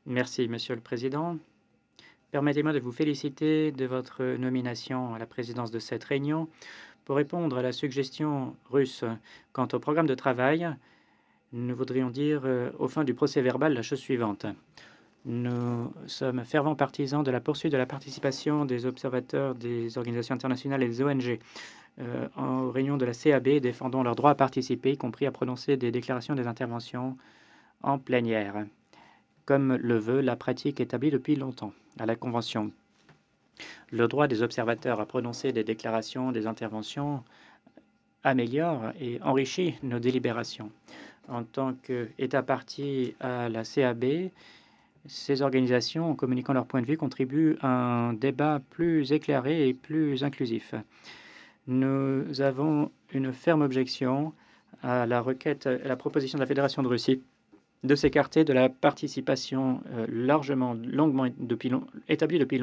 Merci, Monsieur le Président. Permettez-moi de vous féliciter de votre nomination à la présidence de cette réunion. Pour répondre à la suggestion russe quant au programme de travail, nous voudrions dire au fin du procès-verbal la chose suivante. Nous sommes fervents partisans de la poursuite de la participation des observateurs des organisations internationales et des ONG aux réunions de la CAB, défendant leur droit à participer, y compris à prononcer des déclarations et des interventions en plénière, comme le veut la pratique établie depuis longtemps à la Convention. Le droit des observateurs à prononcer des déclarations, des interventions améliore et enrichit nos délibérations. En tant qu'État partie à la CAB, ces organisations, en communiquant leur point de vue, contribuent à un débat plus éclairé et plus inclusif. Nous avons une ferme objection à la requête, à la proposition de la Fédération de Russie de s'écarter de la participation longuement établie depuis